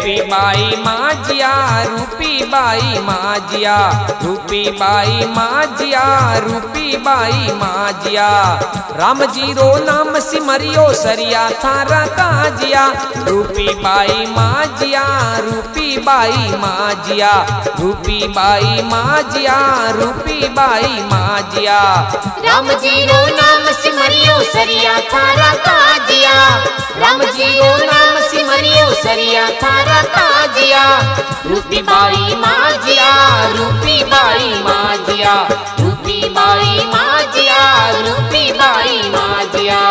रूपी बाई माजिया, रूपी बाई माजिया, रूपी बाई माजिया, रूपी बाई माजिया। राम जी रो नाम सिमरियो सरिया थारा काजिया। रूपी बाई माजिया, रूपी बाई माजिया, रूपी बाई माजिया, रूपी बाई माजिया। राम जी रो नाम सिमरियो सरिया थारा काजिया। राम जी रो नाम सिमरियो सरिया थारा काजिया। रूपी बाई माजिया, रूपी बाई माजिया, रूपी बाई माजिया, रूपी बाई माजिया।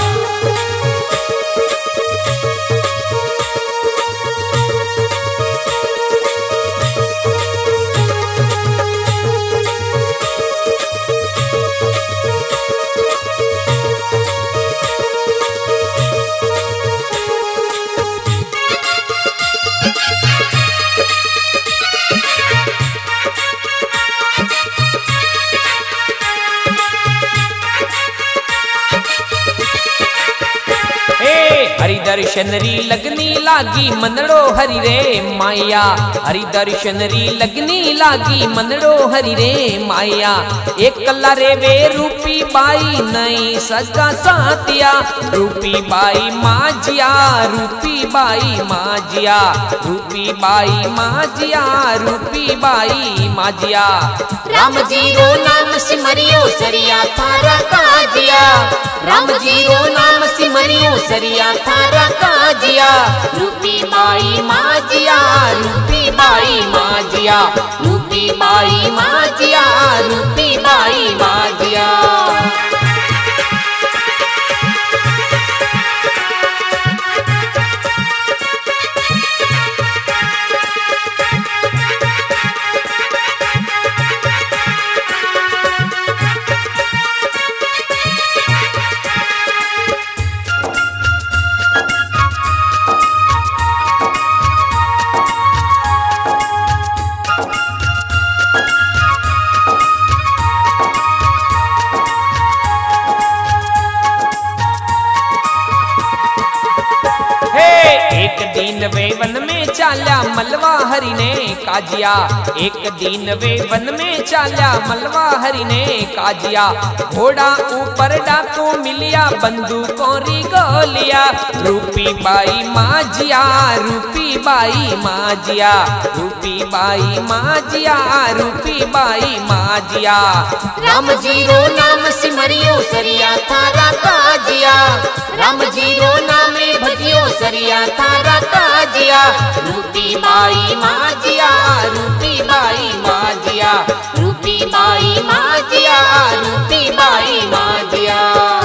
हरि दर्शन री लगनी लागी मनड़ो हरि रे माया। हरि दर्शन री लगनी लागी मनड़ो हरि रे माया। एक कला रे वे रूपी बाई नहीं सगा सातिया। रूपी बाई माजिया, रूपी बाई माजिया, रूपी बाई माजिया, रूपी बाई माजिया। राम जी रो नाम सिमरियो सरिया थारा काजिया। राम जी रो नाम सिमरियो सरिया थारा काजिया। रूपी बाई माजिया, रूपी बाई माजिया, रूपी बाई माजिया, रूपी बाई माजिया। एक दिन वे वन में चाल्या मलवा हरि ने काजिया। एक दिन वे वन में चाल्या मलवा हरि ने काजिया। घोड़ा ऊपर डाको मिलिया बंदूकों री गोलिया। रूपी बाई माजिया, रूपी बाई माजिया, रूपी बाई माजिया, रूपी बाई माजिया। राम जी रो नाम सिमरियो सरिया थारा काजिया। राम जी रो नामे भजियो सरिया थारा काजिया। रूपी बाई माजिया, रूपी बाई माजिया, रूपी बाई माजिया, रूपी बाई माजिया।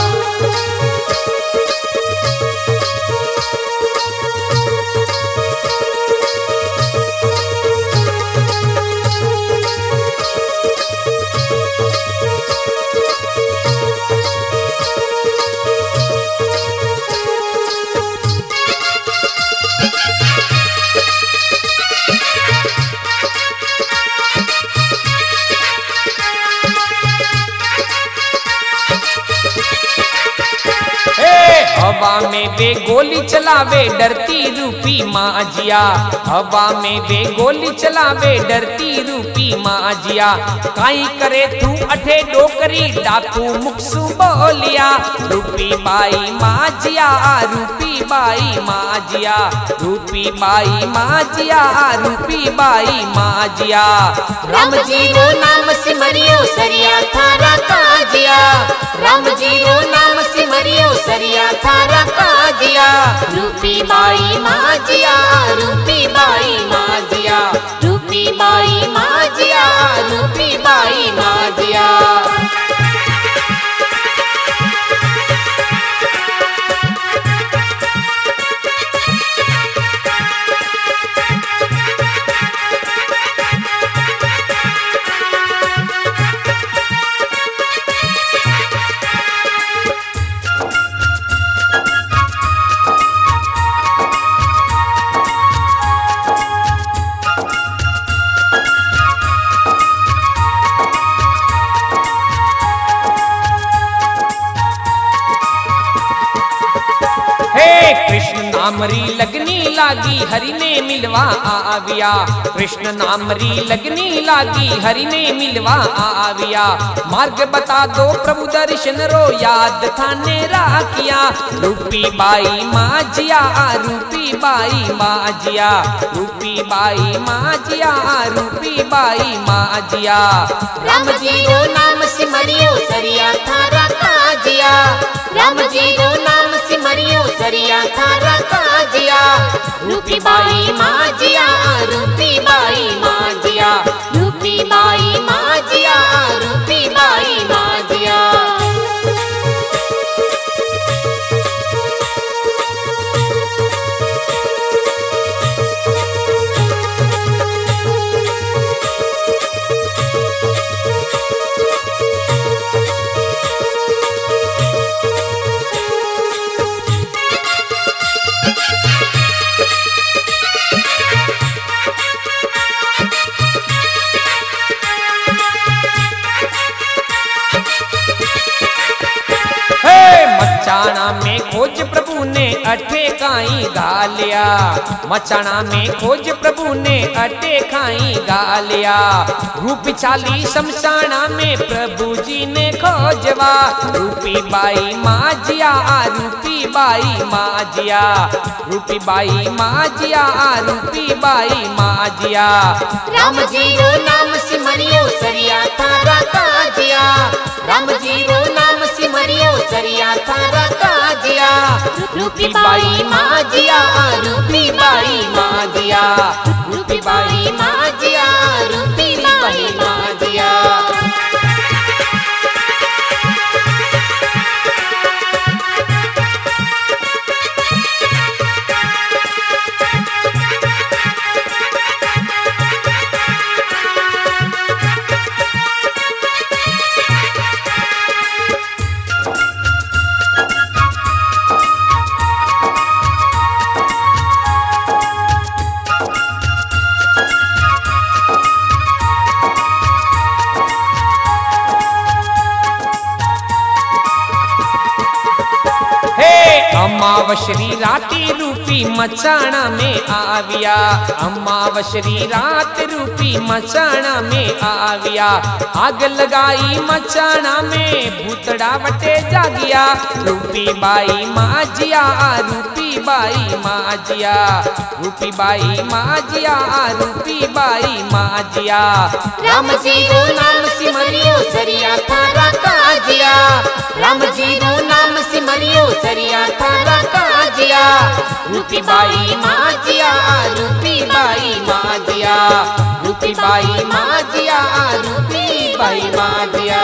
हवा में वे गोली चलावे डरती रूपी माजिया। हवा में वे गोली चलावे डरती रूपी माजिया। काई करे तू अठे डोकरी डाकू मुक्सु बोलिया। रूपी बाई माजिया, रूपी बाई माजिया, रूपी बाई माजिया, रूपी बाई माजिया। राम जी रो नाम सिमरियो सरिया थारा काजिया। राम जी रो नाम सिमरियो सरिया थारा काजिया। रूपी बाई माजिया, रूपी बाई माजिया, रूपी बाई माजिया, रूपी बाई माजिया। नामरी लगनी लागी हरि ने मिलवा आविया, कृष्ण नामरी लगनी लागी हरि ने मिलवा आविया। मार्ग बता दो प्रभु दर्शन रो याद थाने राखिया, रूपी बाई माझिया रूपी बाई माझिया, रूपी बाई माझिया रूपी बाई माझिया। राम जी रो नाम सिमरियो सरिया थारा काजिया, राम जी रो नाम सिमरियो सरिया थारा काजिया। रूपी बाई माझिया रूपी बाई माझिया, रूपी बाई माझिया रूपी बाई माझिया। मचाना में खोज प्रभु ने अठे काई गालिया, मचाना में खोज प्रभु ने अठे खाई गालिया। रूप चाली शमशाना में प्रभु जी ने खोजवा, रूपी बाई माझिया रूपी बाई माझिया, रूपी बाई माझिया रूपी बाई माझिया। राम जी रो नाम सिमरियो सरिया थारा काजिया, राम जी रो नाम सिमरियो सरिया थारा काजिया। रूपी बाई माझिया रूपी बाई माझिया, रूपी बाई माझिया रूपी बाई माझिया। अमावश्री राती रूपी मचाना में आविया, अमावश्री रात रूपी मचाना में आविया। आग लगाई मचाना में भूतड़ा वटे जागिया, रूपी बाई माझिया रूपी बाई माझिया, रूपी बाई माझिया रूपी बाई माझिया। राम जी रो नाम सिमरियो सरिया थारा काजिया, राम जी रो नाम सिमरियो सरिया थारा काजिया। रूपी बाई माझिया रूपी बाई माझिया, रूपी बाई माझिया रूपी बाई माझिया।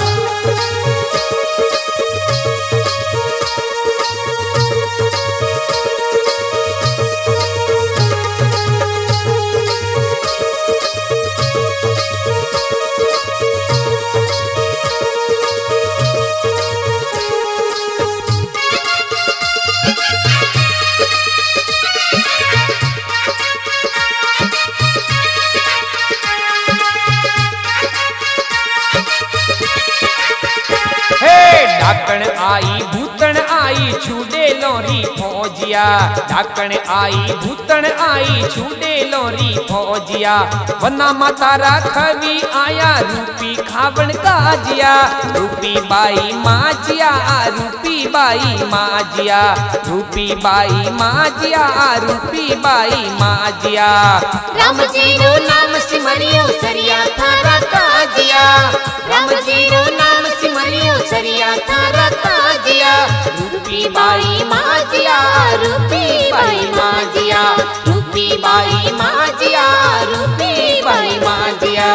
डाकण आई भूतन आई छूडे लोरी फौजिया, डाकण आई भूतन आई छूडे लोरी फौजिया। वना मातारा खवी आया रूपी खावण काजिया, रूपी बाई माझिया रूपी बाई माझिया, रूपी बाई माझिया रूपी बाई माझिया। राम जी रो नाम सिमरियो सरिया थारा काजिया, राम जी रो नाम सिमरियो सरिया थारा काजिया। रूपी बाई माझिया रूपी बाई माझिया, रूपी बाई माझिया रूपी बाई माझिया।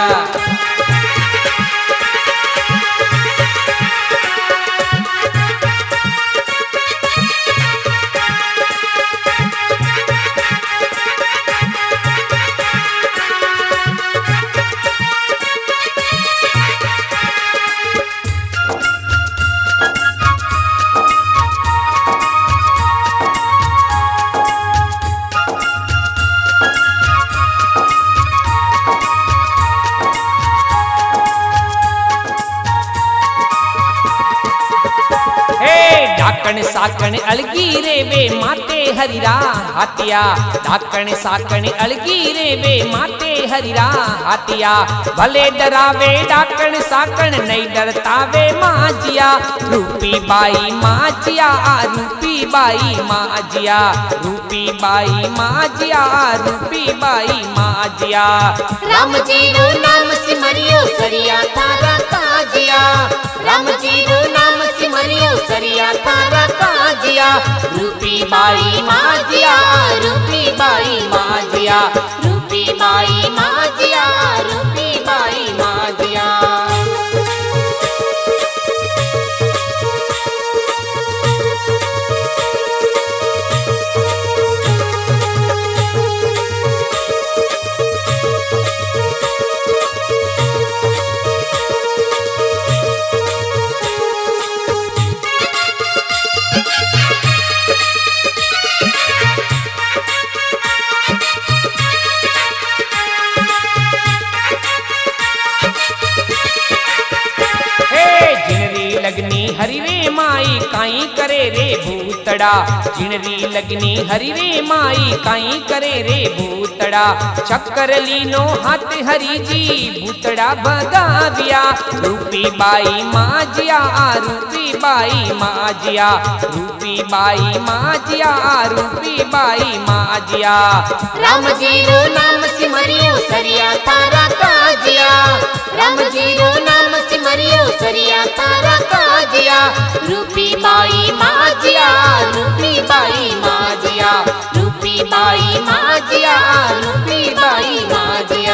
साकण अलगी रे वे माते हरिरा हातिया, डाकण साकण अलगी रे वे माते हरिरा हातिया। भले डरावे डाकण साकण नहीं डरता वे माजिया, रूपी बाई माजिया, रूपी बाई माजिया, रूपी बाई माजिया, रूपी बाई माजिया। राम जी रो नाम सिमरियो सरिया थारा काजिया, राम जी रो नाम सिमरियो सरिया थारा काजिया। रूपी बाई माजिया, रूपी बाई माजिया, रूपी बाई माजिया, रूपी बाई माजिया। लगनी हरि रे माई काई करे रे भूतड़ा, जिणरी लगनी हरि रे माई काई करे रे भूतड़ा। चक्कर लीनो हाथ हरि जी भूतड़ा भगाविया, रूपी बाई माजिया, रूपी बाई माजिया, रूपी बाई माजिया, रूपी बाई माजिया। राम जी रो नाम सिमरियो सरिया थारा काजिया, राम जी रो नाम सिमरियो सरिया थारा काजिया। रूपी बाई माजिया, रूपी बाई माजिया, रूपी बाई माजिया, रूपी बाई माजिया।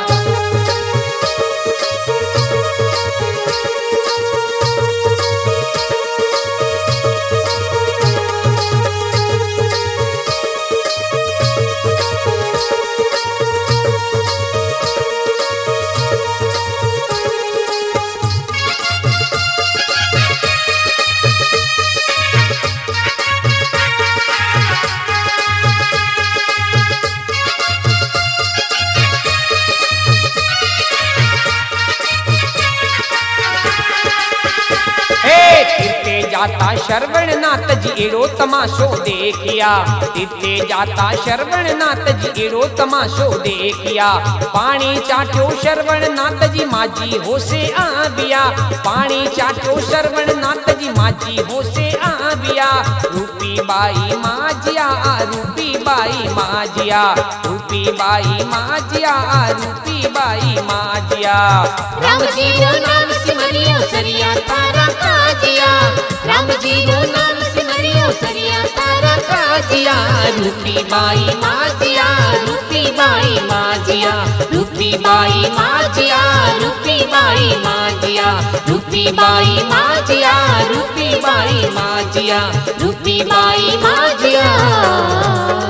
जाता श्रवण नाथ जी एड़ो तमाशो देखिया, तीते जाता श्रवण नाथ जी एड़ो तमाशो देखिया। पानी चाट्यो श्रवण नाथ जी माजी होसे आविया, पानी चाट्यो श्रवण नाथ जी माजी होसे आविया। रूपी बाई माजिया, रूपी बाई माजिया, रूपी बाई माजिया, रूपी बाई माजिया। राम जी रो नाम सिमरियो सरिया थारा काजिया, राम जी रो नाम सिमरियो सरिया थारा काजिया। रूपी बाई माजिया, रूपी बाई माजिया, रूपी बाई माजिया, रूपी बाई माजिया, रूपी बाई माजिया, रूपी बाई माजिया, रूपी बाई माजिया।